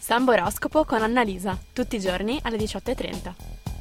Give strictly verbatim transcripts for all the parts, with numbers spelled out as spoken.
Samba Oroscopo con Annalisa, tutti i giorni alle diciotto e trenta.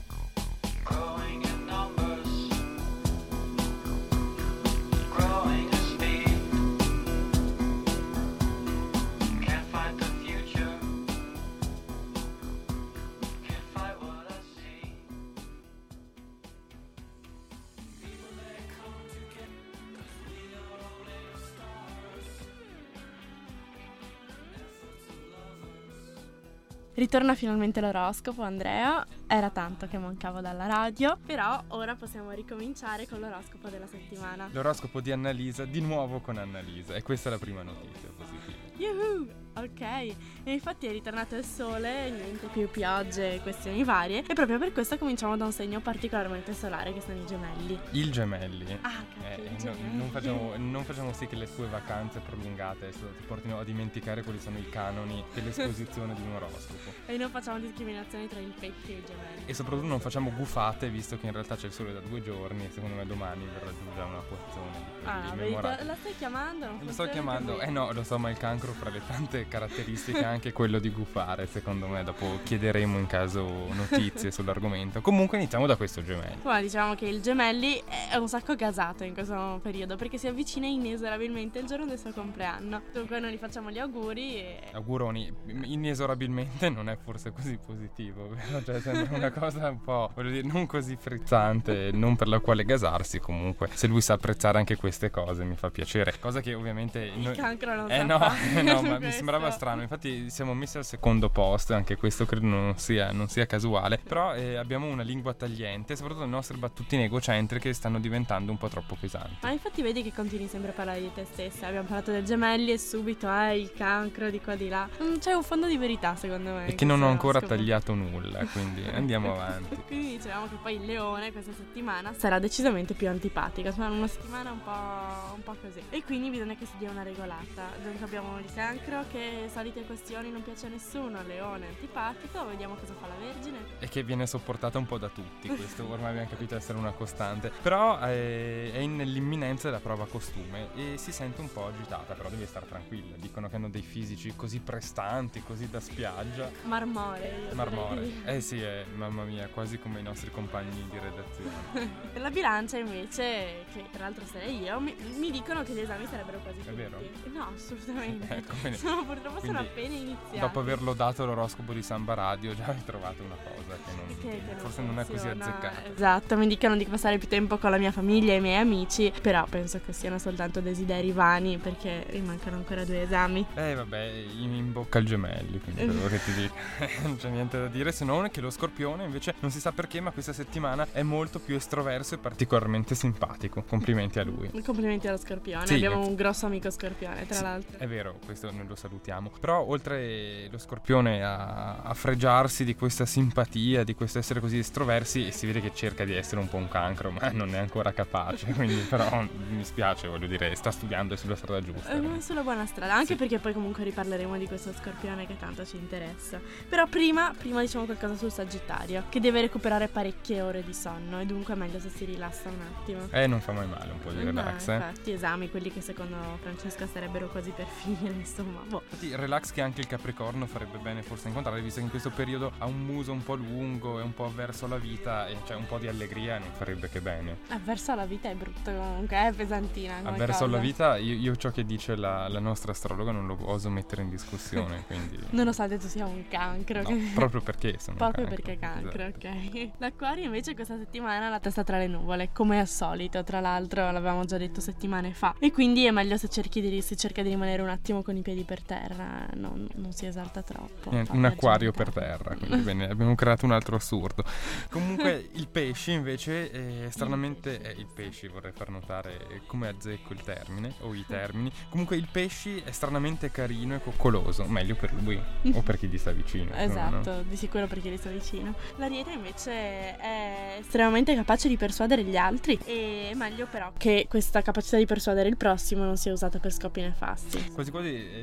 Ritorna finalmente l'oroscopo, Andrea. Era tanto che mancavo dalla radio, però ora possiamo ricominciare con l'oroscopo della settimana. L'oroscopo di Annalisa, di nuovo con Annalisa, e questa è la prima notizia positiva. Yuhu! Ok, e infatti è ritornato il sole, niente più piogge e questioni varie, e proprio per questo cominciamo da un segno particolarmente solare che sono i gemelli. Il gemelli. Ah, cacchio, eh, i no, gemelli. non, facciamo, non facciamo sì che le tue vacanze prolungate adesso ti portino a dimenticare quali sono i canoni dell'esposizione di un oroscopo. E non facciamo discriminazioni tra il pesce e i gemelli. E soprattutto non facciamo gufate, visto che in realtà c'è il sole da due giorni e secondo me domani verrà già una porzione di quelli Ah, vedi, memorabili. la stai chiamando? Non Lo sto funziona chiamando, così. eh no, lo so, ma il cancro fra le tante caratteristiche ha anche quello di gufare, secondo me. Dopo chiederemo in caso notizie sull'argomento. Comunque iniziamo da questo gemelli. Poi diciamo che il gemelli è un sacco gasato in questo periodo perché si avvicina inesorabilmente il giorno del suo compleanno. Dunque noi gli facciamo gli auguri e... Auguroni, inesorabilmente non è forse così positivo, vero? Cioè sembra una cosa un po', voglio dire, non così frizzante, non per la quale gasarsi. Comunque se lui sa apprezzare anche queste cose mi fa piacere. Cosa che ovviamente il noi... cancro non Eh sa no, fare no, ma mi questo. sembrava strano. Infatti siamo messi al secondo posto, anche questo credo non sia, non sia casuale. Però eh, abbiamo una lingua tagliente, soprattutto le nostre battutine egocentriche stanno diventando un po' troppo pesanti. Ma infatti vedi che continui sempre a parlare di te stessa. Abbiamo parlato del gemelli e subito eh il cancro di qua di là. Mm, C'è un fondo di verità secondo me. E in che non ho questo ancora oroscopo. tagliato nulla, quindi andiamo avanti. Quindi dicevamo che poi il leone questa settimana sarà decisamente più antipatica. Sarà una settimana un po', un po' così. E quindi bisogna che si dia una regolata. Dunque abbiamo il cancro che solite questioni non piace a nessuno. Leone antipatico. Vediamo cosa fa la Vergine. E che viene sopportata un po' da tutti, questo ormai abbiamo capito essere una costante. Però eh, è nell'imminenza della prova costume e si sente un po' agitata, però deve stare tranquilla. Dicono che hanno dei fisici così prestanti, così da spiaggia. Marmore. io Marmore. direi. Eh sì, eh, mamma mia, quasi come i nostri compagni di redazione. Per la bilancia invece, che tra l'altro sarei io, mi, mi dicono che gli esami sarebbero quasi finiti. vero? No, assolutamente. Ecco, quindi- Sono, purtroppo sono quindi appena iniziati. Dopo averlo dato l'oroscopo di Samba Radio già hai trovato una cosa che, non, Che- che forse non è così funziona. azzeccata. Esatto, mi dicono di passare più tempo con la mia famiglia e i miei amici, però penso che siano soltanto desideri vani perché rimancano ancora due esami. Eh vabbè, in, in bocca al gemelli, quindi quello che ti dico. Non c'è niente da dire, se non che lo Scorpione invece non si sa perché, ma questa settimana è molto più estroverso e particolarmente simpatico. Complimenti a lui. Complimenti allo Scorpione, Sì, abbiamo eh. un grosso amico Scorpione tra Sì, l'altro. è vero, questo noi lo salutiamo. Però oltre lo Scorpione a, a fregiarsi di questa simpatia, di questo essere così estroversi, si vede che cerca di essere un po' un cancro, ma non è ancora capace. Quindi però mi spiace, voglio dire, sta studiando, è sulla strada giusta. Eh, sulla buona strada, anche Sì. perché poi comunque riparleremo di questo Scorpione che tanto ci interessa. Però prima, prima diciamo qualcosa sul Sagittario, che deve recuperare parecchie ore di sonno e dunque è meglio se si rilassa un attimo. Eh, non fa mai male un po' di No, relax, eh. infatti, esami, quelli che secondo Francesca sarebbero quasi per finire, insomma. Boh. Infatti, relax che anche il Capricorno farebbe bene forse incontrare, visto che in questo periodo ha un muso un po' lungo e un po' avverso alla vita, e cioè un po' di allegria non farebbe che bene. Avverso alla vita è brutto comunque, è pesantina come Avverso cosa. alla vita, io, io ciò che dice la, la nostra astrologa non lo oso mettere in discussione, quindi... Nonostante tu sia un cancro. No, che- proprio perché sono Proprio cancro, perché cancro, esatto. ok. L'Acquario invece questa settimana ha la testa tra le nuvole, come al solito, tra l'altro l'avevamo già detto settimane fa. E quindi è meglio se cerchi di, si cerca di rimanere un attimo con i piedi per terra, non, non si esalta troppo. Niente, fa un acquario viaggiare. per terra, quindi bene, abbiamo creato un altro assurdo. Comunque il pesci invece eh, stranamente è il pesci, vorrei far notare come azzecco il termine o i termini. Comunque il pesci è stranamente carino e coccoloso, meglio per lui o per chi gli sta vicino. insomma, Esatto, no? di sicuro perché gli sto vicino. L'Ariete invece è estremamente capace di persuadere gli altri e è meglio però che questa capacità di persuadere il prossimo non sia usata per scopi nefasti. Quasi quasi eh, sarebbe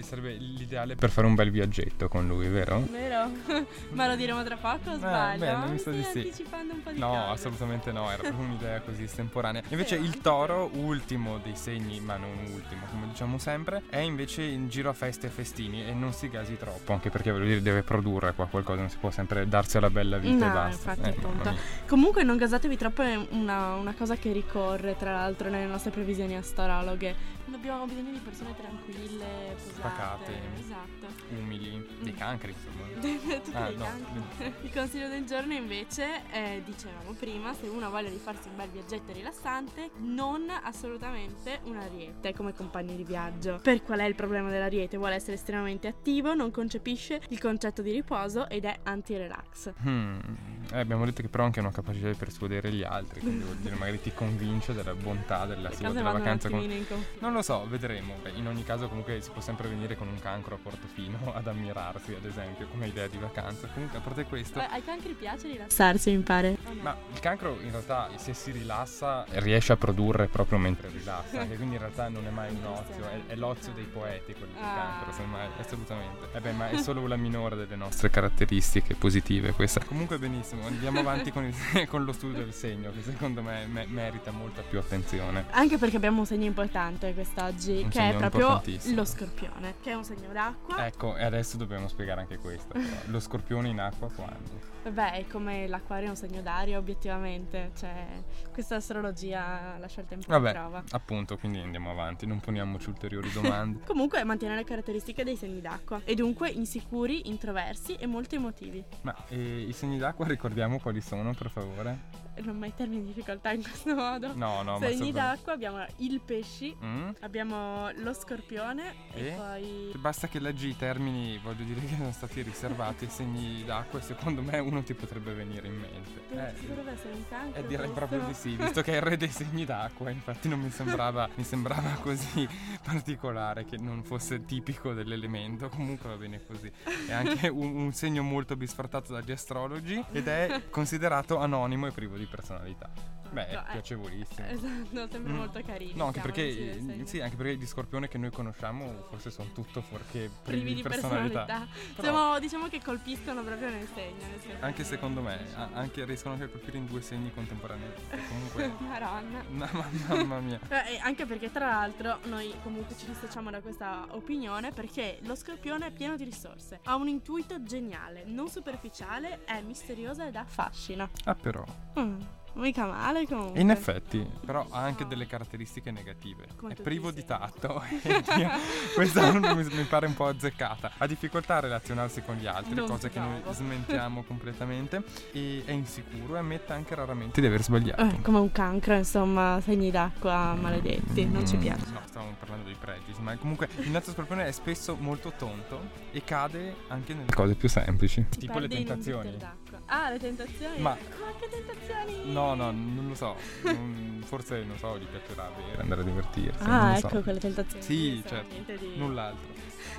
l'ideale per fare un bel viaggetto con lui, vero? Vero? Ma lo diremo tra poco o Eh, sbaglio? bene, mi Mi sa stai di sì. anticipando un po' di No, cose. assolutamente no, era proprio un'idea così estemporanea. Invece Però il anche toro, ultimo dei segni, ma non ultimo, come diciamo sempre, è invece in giro a feste e festini e non si gasi troppo, anche perché voglio dire deve produrre qua qualcosa, non si può sempre darsi alla bella vita No, e basta. infatti, Eh, mamma appunto. mia. Comunque non gasatevi troppo, è una, una cosa che ricorre tra l'altro nelle nostre previsioni astrologhe. Abbiamo bisogno di persone tranquille, posate. Pacate. Esatto. Umili, dei cancri insomma. Tutti Ah, dei no, cancri. Il consiglio del giorno invece è, dicevamo prima, se uno ha voglia di farsi un bel viaggetto rilassante, non assolutamente un ariete come compagno di viaggio. Per qual è il problema dell'ariete? Vuole essere estremamente attivo, non concepisce il concetto di riposo ed è anti-relax. Hmm. Eh, abbiamo detto che però ha anche una capacità di persuadere gli altri, quindi vuol dire magari ti convince della bontà della, Le sua, cose della vanno un vacanza con... attimino in conflitto. Non lo so, vedremo. Beh, in ogni caso comunque si può sempre venire con un cancro a Portofino ad ammirarsi, ad esempio, come idea di vacanza. Comunque a parte questo, Eh, ai cancri piace rilassarsi, mi pare. O no? ma il cancro in realtà se si rilassa riesce a produrre proprio mentre rilassa, che quindi in realtà non è mai un ozio, è, è l'ozio dei poeti quello del Ah. cancro, semmai, assolutamente. Eh beh, ma è solo la minore delle nostre caratteristiche positive questa. Comunque benissimo, andiamo avanti con, il- con lo studio del segno, che secondo me, me- merita molta più attenzione. Anche perché abbiamo un segno importante quest'oggi, Un che è segno proprio importantissimo. lo scorpione, che è un segno d'acqua. Ecco, e adesso dobbiamo spiegare anche questo. Però. Lo scorpione in acqua quando? Vabbè, è come l'acquario è un segno d'aria, obiettivamente. Cioè, questa astrologia lascia il tempo che Vabbè, trova. appunto, quindi andiamo avanti, non poniamoci ulteriori domande. Comunque mantiene le caratteristiche dei segni d'acqua e dunque insicuri, introversi e molto emotivi. Ma eh, i segni d'acqua ricordiamo quali sono, per favore? Non mettermi in difficoltà in questo modo. No, no, ma Segni sopra- d'acqua abbiamo il pesci, Mm? abbiamo lo scorpione e, E? poi... Basta che leggi i termini, voglio dire che sono stati riservati ai segni d'acqua e secondo me uno ti potrebbe venire in mente. Dove- Eh, ci dovrebbe essere un cancro. eh, direi questo? proprio di sì, visto che è il re dei segni d'acqua, infatti non mi sembrava, mi sembrava così particolare che non fosse tipico dell'elemento, comunque va bene così. È anche un, un segno molto bisfrattato dagli astrologi ed è considerato anonimo e privo di personalità. Beh, è Ecco, eh, piacevolissimo. Esatto, sembra Mm. molto carino. No, anche siamo perché amici del segno. sì, anche perché gli scorpioni che noi conosciamo forse sono tutto fuorché Privi di personalità. Però- Siamo, diciamo che colpiscono proprio nel segno. nel senso Anche che- secondo me, a- anche riescono anche a colpire in due segni contemporaneamente. Comunque, Maronna. no, ma- mamma mia. Eh, e anche perché tra l'altro noi comunque ci dissociamo da questa opinione perché lo scorpione è pieno di risorse, ha un intuito geniale, non superficiale, è misteriosa ed affascina. Ah, però. Mm, mica male comunque. In effetti, però ha anche delle caratteristiche negative. Come È tutti privo i di segni. tatto. E Dio, questa mi, mi pare un po' azzeccata. Ha difficoltà a relazionarsi con gli altri, Non cosa ti che noi trovo. smentiamo completamente. E è insicuro e ammette anche raramente di aver sbagliato. Eh, come un cancro, insomma, segni d'acqua maledetti, non ci Mm, piace. No, stavamo parlando dei pregi, ma comunque il nato scorpione è spesso molto tonto e cade anche nelle cose più semplici. Si tipo le perde in un tentazioni. bicchiere d'acqua. Ah, le tentazioni? Ma- Ma che tentazioni? No, no, non lo so. Non- forse, non so, gli piacerà bere, andare a divertirsi. non Ah, lo so. ecco quelle tentazioni. Sì, Io so certo. niente di- Null'altro.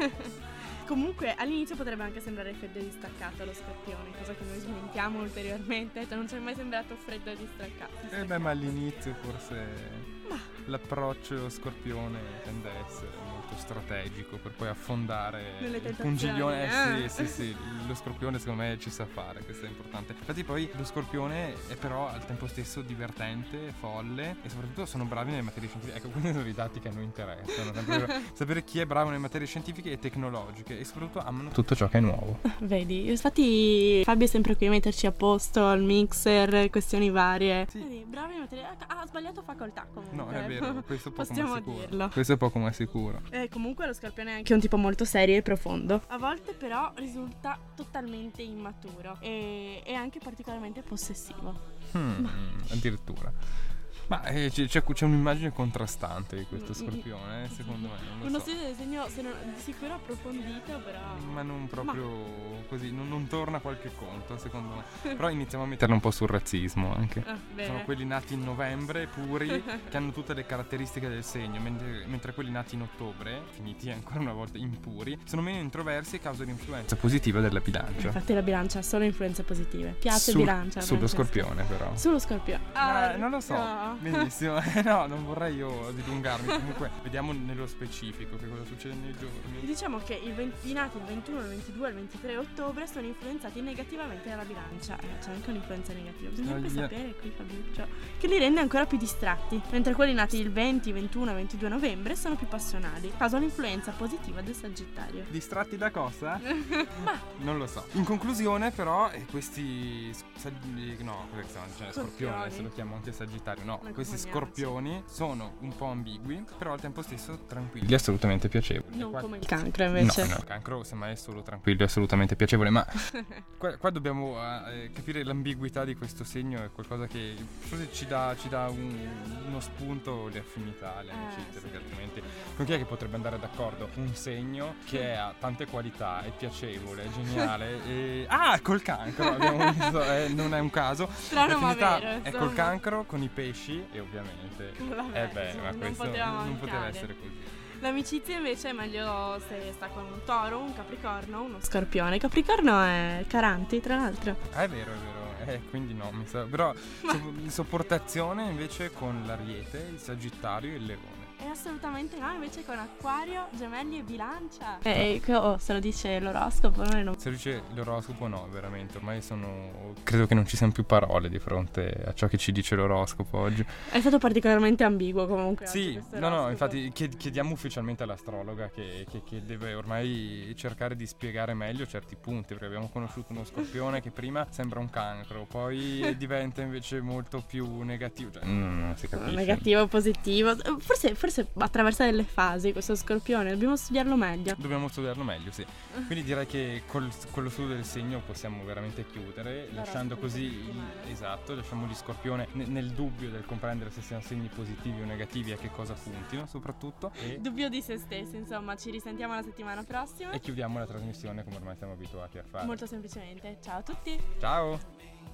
Comunque all'inizio potrebbe anche sembrare freddo e distaccato lo scorpione, cosa che noi smentiamo ulteriormente, cioè non ci è mai sembrato freddo e distaccato. Eh beh, ma all'inizio forse l'approccio scorpione tende a essere molto strategico per poi affondare Nelle il tentazioni, pungiglione. Eh, eh. sì, sì, sì, lo scorpione secondo me ci sa fare, questo è importante. Infatti poi lo scorpione è però al tempo stesso divertente, folle e soprattutto sono bravi nelle materie scientifiche. Ecco, questi sono i dati che a noi interessano, sapere, sapere chi è bravo nelle materie scientifiche e tecnologiche e soprattutto amano tutto ciò che è nuovo. Vedi, infatti Fabio è sempre qui a metterci a posto al mixer, questioni varie. Sì. Vedi, bravi in materia. Ah, ha sbagliato facoltà comunque. No, è vero, questo è poco Possiamo ma sicuro. dirlo. Questo è poco ma sicuro. Eh, comunque lo scorpione è anche un tipo molto serio e profondo. A volte però risulta totalmente immaturo e, e anche particolarmente possessivo. Hmm, addirittura. Ma eh, c'è, c'è- c'è un'immagine contrastante di questo Mm, mm, scorpione, eh, secondo me, non lo Uno so. stile di disegno se non, di sicuro approfondito, però. Ma non proprio così, non, non torna qualche conto, secondo me. Però iniziamo a metterla un po' sul razzismo anche. Ah, bene. Sono quelli nati in novembre, puri, che hanno tutte le caratteristiche del segno, mentre, mentre quelli nati in ottobre, finiti ancora una volta impuri, sono meno introversi a causa dell'influenza positiva della bilancia. Infatti la bilancia ha solo influenze positive. Piace Sul- bilancia. Sullo Francesco? scorpione però. Sullo scorpione. Ma non lo so. no. Benissimo, no, non vorrei io dilungarmi. Comunque, vediamo nello specifico che cosa succede nei giorni. Diciamo che i, venti, i nati il ventuno, il ventidue e il ventitré ottobre sono influenzati negativamente dalla bilancia. Eh, c'è anche un'influenza negativa. Bisognerebbe Voglia. sapere qui, Fabiuccio, che li rende ancora più distratti, mentre quelli nati il venti, ventuno e ventidue novembre sono più passionali, caso all'influenza positiva del Sagittario. Distratti da cosa? Ma Non lo so. In conclusione, però, eh, questi sa- no, cosa che sono? Cioè, scorpioni, Scorpioni. adesso lo chiamo anche Sagittario. No, Non questi confondiamoci. scorpioni sono un po' ambigui, però al tempo stesso tranquilli, assolutamente piacevoli. non Qua- come il cancro invece. No, no, il cancro semmai è solo tranquillo, è assolutamente piacevole, ma qua, qua dobbiamo eh, capire l'ambiguità di questo segno, è qualcosa che forse ci dà, ci dà un- uno spunto, le affinità, le Eh, amicizie, sì. perché altrimenti con chi è che potrebbe andare d'accordo? Un segno che ha tante qualità, è piacevole, è geniale e... Ah, col cancro, abbiamo visto, eh, non è un caso. Strano ma L'affinità vero, è insomma. col cancro, con i pesci e ovviamente... Vabbè, eh beh, insomma, ma non questo poteva non poteva mancare. essere così. L'amicizia invece è meglio se sta con un toro, un capricorno, uno scorpione. Capricorno è Caranti, tra l'altro. Ah, è vero, è vero, eh, quindi no, mi sa... però so- sopportazione invece con l'Ariete, il Sagittario e il Leone. È assolutamente no, invece con Acquario, Gemelli e Bilancia. E eh, oh, se lo dice l'oroscopo, noi non... Se dice l'oroscopo no, veramente, ormai sono... credo che non ci siano più parole di fronte a ciò che ci dice l'oroscopo oggi. È stato particolarmente ambiguo comunque. oggi Sì, questo no, no, oroscopo. infatti chied- chiediamo ufficialmente all'astrologa che, che- che deve ormai cercare di spiegare meglio certi punti, perché abbiamo conosciuto uno scorpione che prima sembra un cancro, poi diventa invece molto più negativo, cioè mm, non si capisce. Negativo, positivo. Forse, forse attraversa delle fasi questo scorpione, dobbiamo studiarlo meglio. Dobbiamo studiarlo meglio, sì. Quindi direi che col, con lo studio del segno possiamo veramente chiudere, lasciando così il, esatto, lasciamo gli scorpione ne- nel dubbio del comprendere se siano segni positivi o negativi e a che cosa puntino, soprattutto. E, Dubbio di se stessi, insomma, ci risentiamo la settimana prossima. e chiudiamo la trasmissione come ormai siamo abituati a fare. Molto semplicemente. Ciao a tutti. Ciao!